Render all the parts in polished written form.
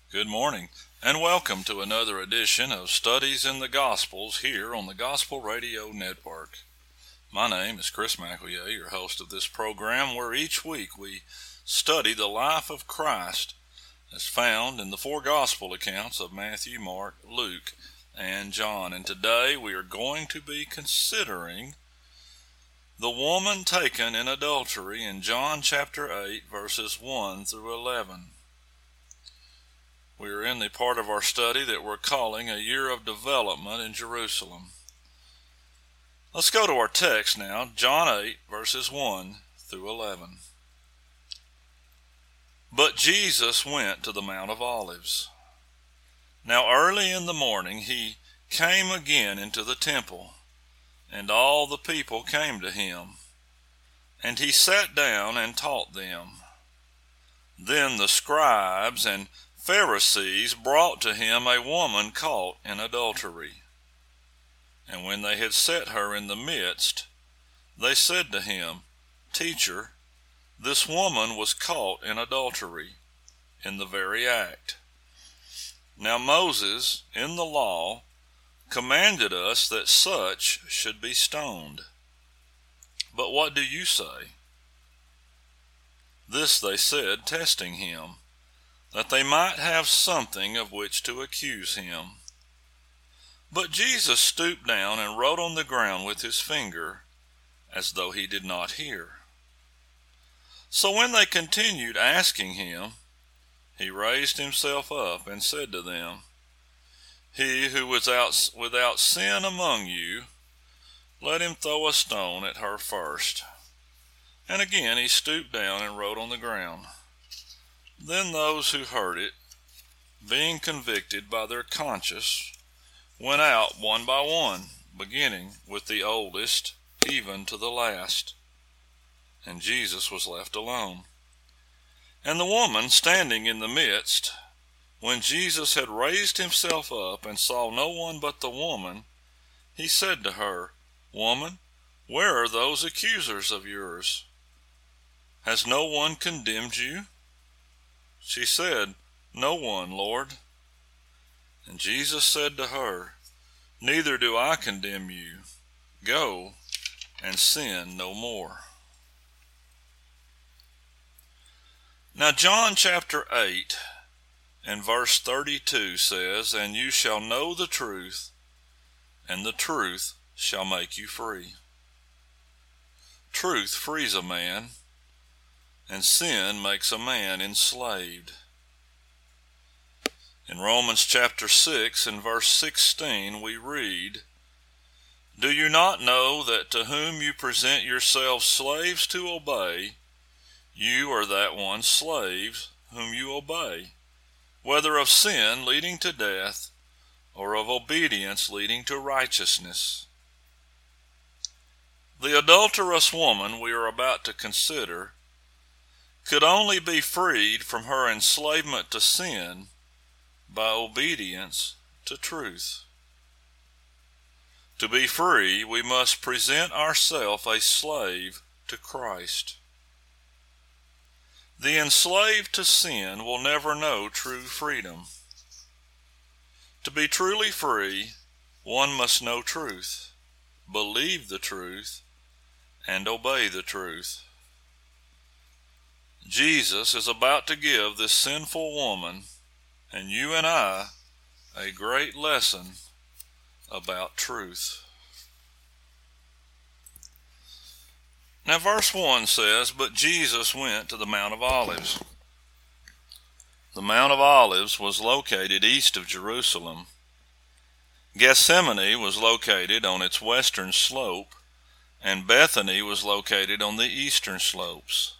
Good morning, and welcome to another edition of Studies in the Gospels here on the Gospel Radio Network. My name is Chris McElroy, your host of this program, where each week we study the life of Christ as found in the four Gospel accounts of Matthew, Mark, Luke, and John. And today we are going to be considering the woman taken in adultery in John chapter 8, verses 1 through 11. We are in the part of our study that we're calling a year of development in Jerusalem. Let's go to our text now, John 8, verses 1 through 11. But Jesus went to the Mount of Olives. Now early in the morning he came again into the temple, and all the people came to him. And he sat down and taught them. Then the scribes and Pharisees brought to him a woman caught in adultery. And when they had set her in the midst, they said to him, Teacher, this woman was caught in adultery, in the very act. Now Moses, in the law, commanded us that such should be stoned. But what do you say? This they said, testing him, that they might have something of which to accuse him. But Jesus stooped down and wrote on the ground with his finger, as though he did not hear. So when they continued asking him, he raised himself up and said to them, He who was without sin among you, let him throw a stone at her first. And again he stooped down and wrote on the ground. Then those who heard it, being convicted by their conscience, went out one by one, beginning with the oldest, even to the last. And Jesus was left alone. And the woman standing in the midst, when Jesus had raised himself up and saw no one but the woman, he said to her, Woman, where are those accusers of yours? Has no one condemned you? She said, No one, Lord. And Jesus said to her, Neither do I condemn you. Go and sin no more. Now John chapter 8 and verse 32 says, And you shall know the truth, and the truth shall make you free. Truth frees a man, and sin makes a man enslaved. In Romans chapter 6 and verse 16 we read, Do you not know that to whom you present yourselves slaves to obey, you are that one slaves whom you obey, whether of sin leading to death or of obedience leading to righteousness? The adulterous woman we are about to consider could only be freed from her enslavement to sin by obedience to truth. To be free, we must present ourselves a slave to Christ. The enslaved to sin will never know true freedom. To be truly free, one must know truth, believe the truth, and obey the truth. Jesus is about to give this sinful woman, and you and I, a great lesson about truth. Now verse 1 says, But Jesus went to the Mount of Olives. The Mount of Olives was located east of Jerusalem. Gethsemane was located on its western slope, and Bethany was located on the eastern slopes.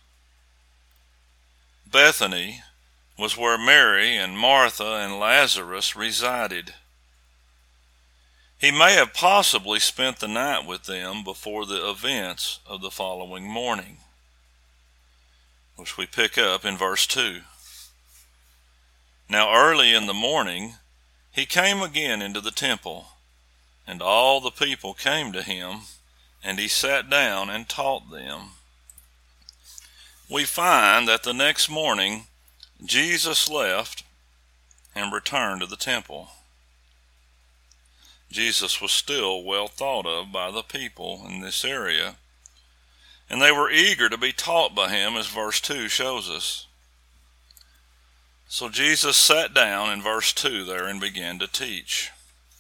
Bethany was where Mary and Martha and Lazarus resided. He may have possibly spent the night with them before the events of the following morning, which we pick up in verse 2. Now early in the morning he came again into the temple, and all the people came to him, and he sat down and taught them. We find that the next morning Jesus left and returned to the temple. Jesus was still well thought of by the people in this area, and they were eager to be taught by him, as verse 2 shows us. So Jesus sat down in verse 2 there and began to teach.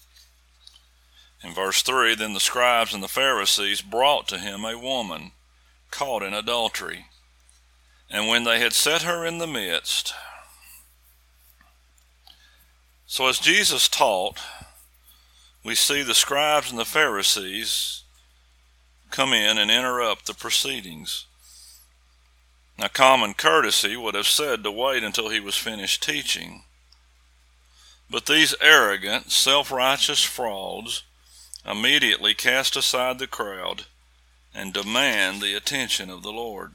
In verse 3, then the scribes and the Pharisees brought to him a woman caught in adultery. And when they had set her in the midst. So as Jesus taught, we see the scribes and the Pharisees come in and interrupt the proceedings. Now, common courtesy would have said to wait until he was finished teaching. But these arrogant, self-righteous frauds immediately cast aside the crowd and demand the attention of the Lord.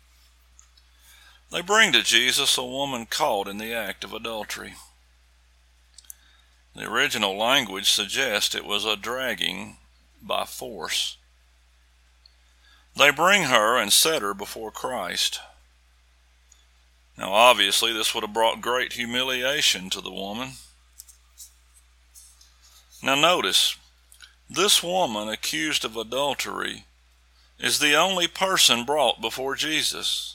They bring to Jesus a woman caught in the act of adultery. The original language suggests it was a dragging by force. They bring her and set her before Christ. Now obviously this would have brought great humiliation to the woman. Now notice, this woman accused of adultery is the only person brought before Jesus.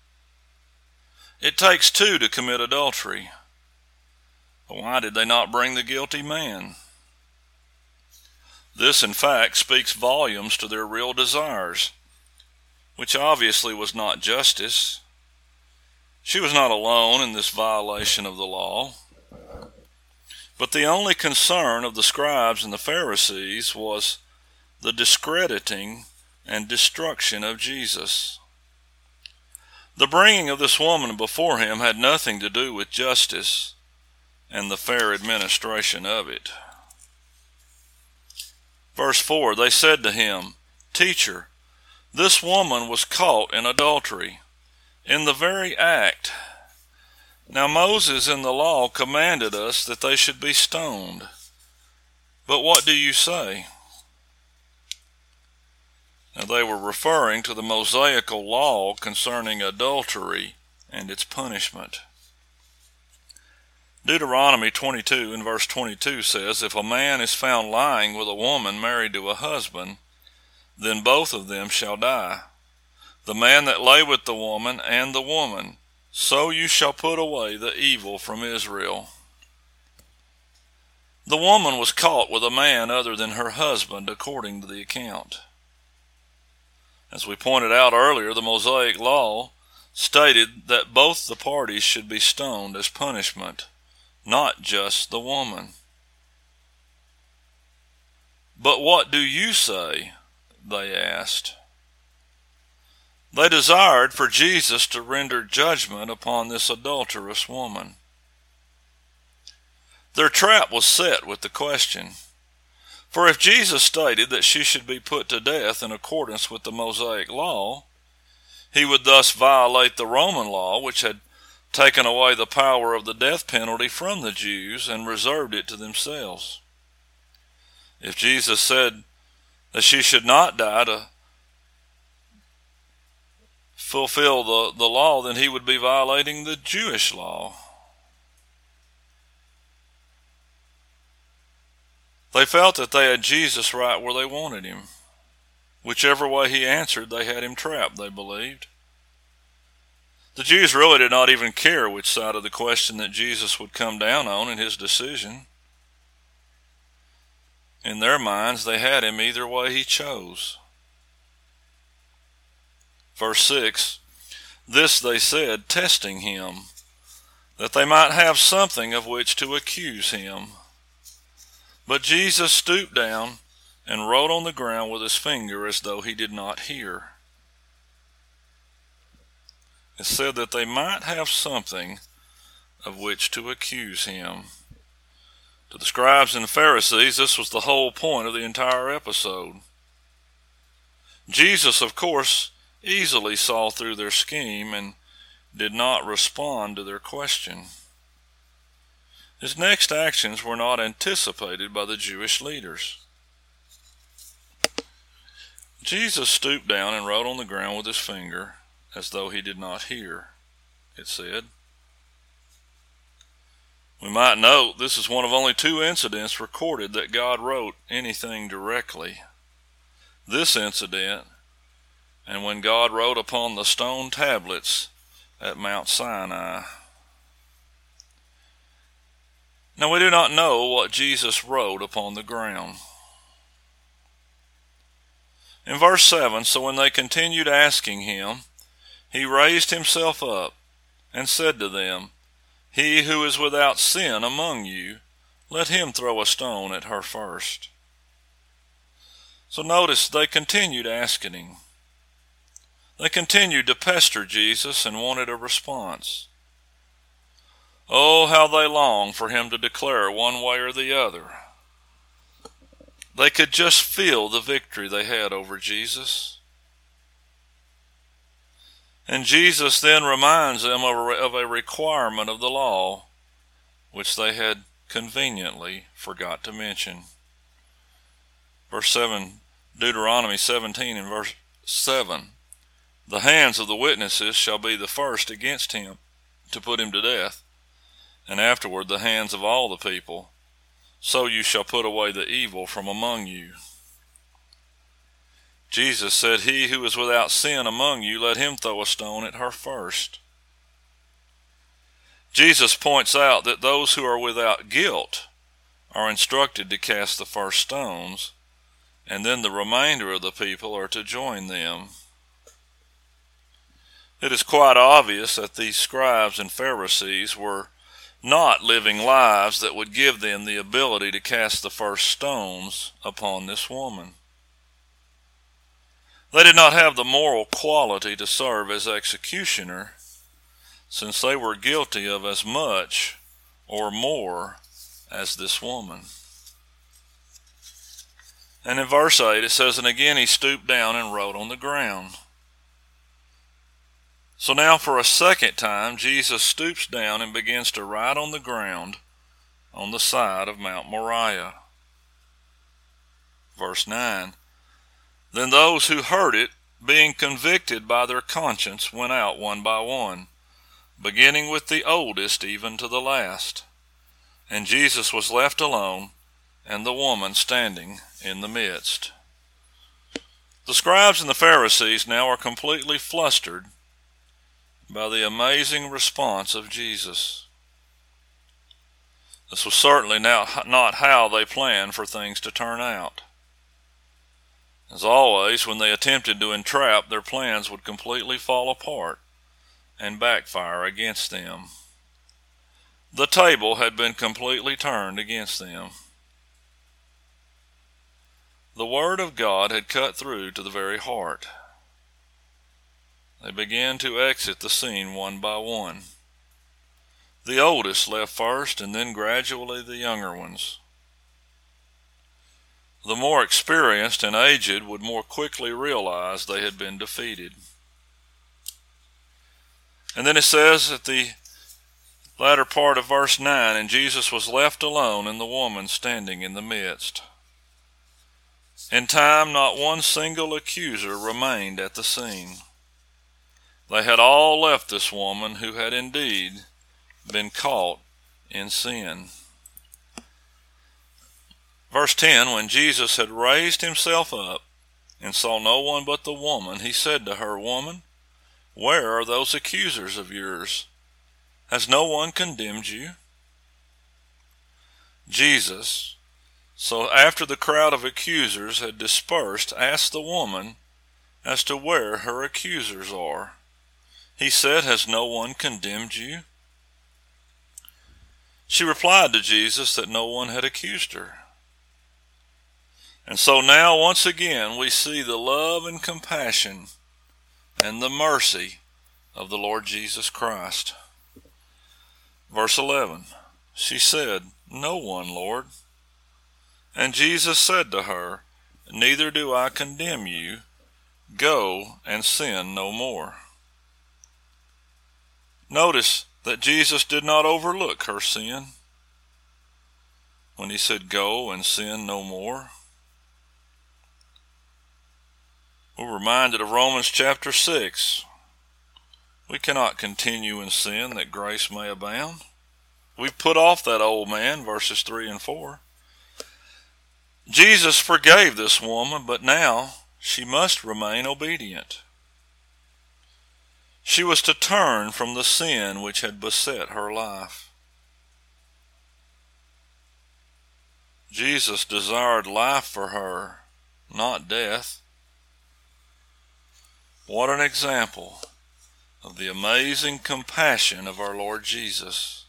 It takes two to commit adultery. But why did they not bring the guilty man? This, in fact, speaks volumes to their real desires, which obviously was not justice. She was not alone in this violation of the law. But the only concern of the scribes and the Pharisees was the discrediting and destruction of Jesus. The bringing of this woman before him had nothing to do with justice and the fair administration of it. Verse 4, they said to him, Teacher, this woman was caught in adultery, in the very act. Now Moses in the law commanded us that they should be stoned. But what do you say? Now they were referring to the Mosaical law concerning adultery and its punishment. Deuteronomy 22 and verse 22 says, If a man is found lying with a woman married to a husband, then both of them shall die, the man that lay with the woman and the woman. So you shall put away the evil from Israel. The woman was caught with a man other than her husband, according to the account. As we pointed out earlier, the Mosaic law stated that both the parties should be stoned as punishment, not just the woman. But what do you say? They asked. They desired for Jesus to render judgment upon this adulterous woman. Their trap was set with the question. For if Jesus stated that she should be put to death in accordance with the Mosaic law, he would thus violate the Roman law, which had taken away the power of the death penalty from the Jews and reserved it to themselves. If Jesus said that she should not die to fulfill the law, then he would be violating the Jewish law. They felt that they had Jesus right where they wanted him. Whichever way he answered, they had him trapped, they believed. The Jews really did not even care which side of the question that Jesus would come down on in his decision. In their minds, they had him either way he chose. Verse 6, this they said, testing him, that they might have something of which to accuse him. But Jesus stooped down and wrote on the ground with his finger as though he did not hear. It said that they might have something of which to accuse him. To the scribes and Pharisees, this was the whole point of the entire episode. Jesus, of course, easily saw through their scheme and did not respond to their question. His next actions were not anticipated by the Jewish leaders. Jesus stooped down and wrote on the ground with his finger as though he did not hear, it said. We might note this is one of only 2 incidents recorded that God wrote anything directly. This incident, and when God wrote upon the stone tablets at Mount Sinai. Now we do not know what Jesus wrote upon the ground. In verse 7, so when they continued asking him, he raised himself up and said to them, He who is without sin among you, let him throw a stone at her first. So notice they continued asking him. They continued to pester Jesus and wanted a response. Oh, how they longed for him to declare one way or the other. They could just feel the victory they had over Jesus. And Jesus then reminds them of a requirement of the law, which they had conveniently forgot to mention. Verse 7, Deuteronomy 17 and verse 7. The hands of the witnesses shall be the first against him to put him to death, and afterward the hands of all the people. So you shall put away the evil from among you. Jesus said, He who is without sin among you, let him throw a stone at her first. Jesus points out that those who are without guilt are instructed to cast the first stones, and then the remainder of the people are to join them. It is quite obvious that these scribes and Pharisees were not living lives that would give them the ability to cast the first stones upon this woman. They did not have the moral quality to serve as executioner, since they were guilty of as much or more as this woman. And in verse 8 it says, And again he stooped down and wrote on the ground. So now for a second time Jesus stoops down and begins to write on the ground on the side of Mount Moriah. Verse 9, Then those who heard it, being convicted by their conscience, went out one by one, beginning with the oldest even to the last. And Jesus was left alone, and the woman standing in the midst. The scribes and the Pharisees now are completely flustered by the amazing response of Jesus. This was certainly not how they planned for things to turn out. As always, when they attempted to entrap, their plans would completely fall apart and backfire against them. The table had been completely turned against them. The Word of God had cut through to the very heart. They began to exit the scene one by one. The oldest left first, and then gradually the younger ones. The more experienced and aged would more quickly realize they had been defeated. And then it says at the latter part of verse 9, And Jesus was left alone, and the woman standing in the midst. In time, not one single accuser remained at the scene. They had all left this woman who had indeed been caught in sin. Verse 10, When Jesus had raised himself up and saw no one but the woman, he said to her, Woman, where are those accusers of yours? Has no one condemned you? Jesus, so after the crowd of accusers had dispersed, asked the woman as to where her accusers are. He said, Has no one condemned you? She replied to Jesus that no one had accused her. And so now once again we see the love and compassion and the mercy of the Lord Jesus Christ. Verse 11, She said, No one, Lord. And Jesus said to her, Neither do I condemn you. Go and sin no more. Notice that Jesus did not overlook her sin when he said, Go and sin no more. We're reminded of Romans chapter 6. We cannot continue in sin that grace may abound. we've put off that old man, verses 3 and 4. Jesus forgave this woman, but now she must remain obedient. She was to turn from the sin which had beset her life. Jesus desired life for her, not death. What an example of the amazing compassion of our Lord Jesus.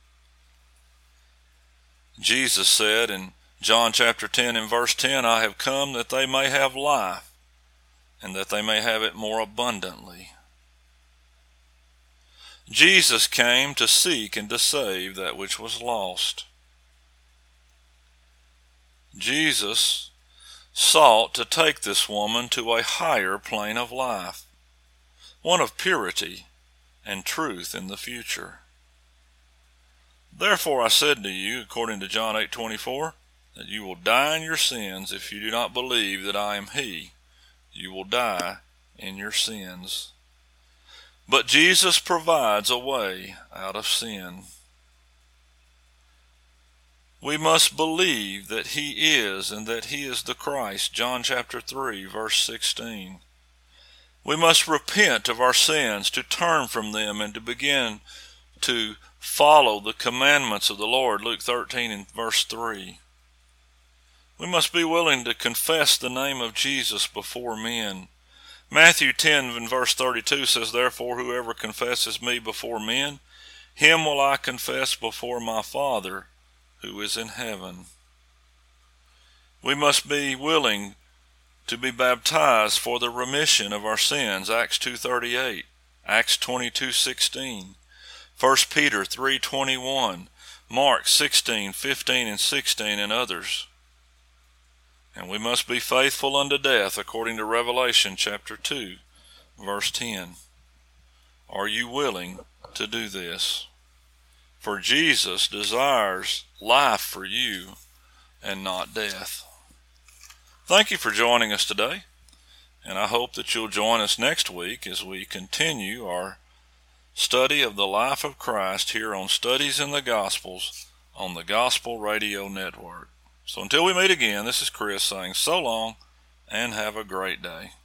Jesus said in John chapter 10 and verse 10, I have come that they may have life, and that they may have it more abundantly. Jesus came to seek and to save that which was lost. Jesus sought to take this woman to a higher plane of life, one of purity and truth in the future. Therefore I said to you, according to John 8:24, that you will die in your sins if you do not believe that I am He. You will die in your sins. But Jesus provides a way out of sin. We must believe that He is and that He is the Christ, John chapter 3, verse 16. We must repent of our sins, to turn from them and to begin to follow the commandments of the Lord, Luke 13 and verse 3. We must be willing to confess the name of Jesus before men. Matthew 10 and verse 32 says, Therefore whoever confesses me before men, him will I confess before my Father who is in heaven. We must be willing to be baptized for the remission of our sins, Acts 2:38, Acts 22:16, 1 Peter 3:21, Mark 16:15 and 16, and others. And we must be faithful unto death, according to Revelation chapter 2, verse 10. Are you willing to do this? For Jesus desires life for you and not death. Thank you for joining us today, and I hope that you'll join us next week as we continue our study of the life of Christ here on Studies in the Gospels on the Gospel Radio Network. So until we meet again, this is Chris saying so long and have a great day.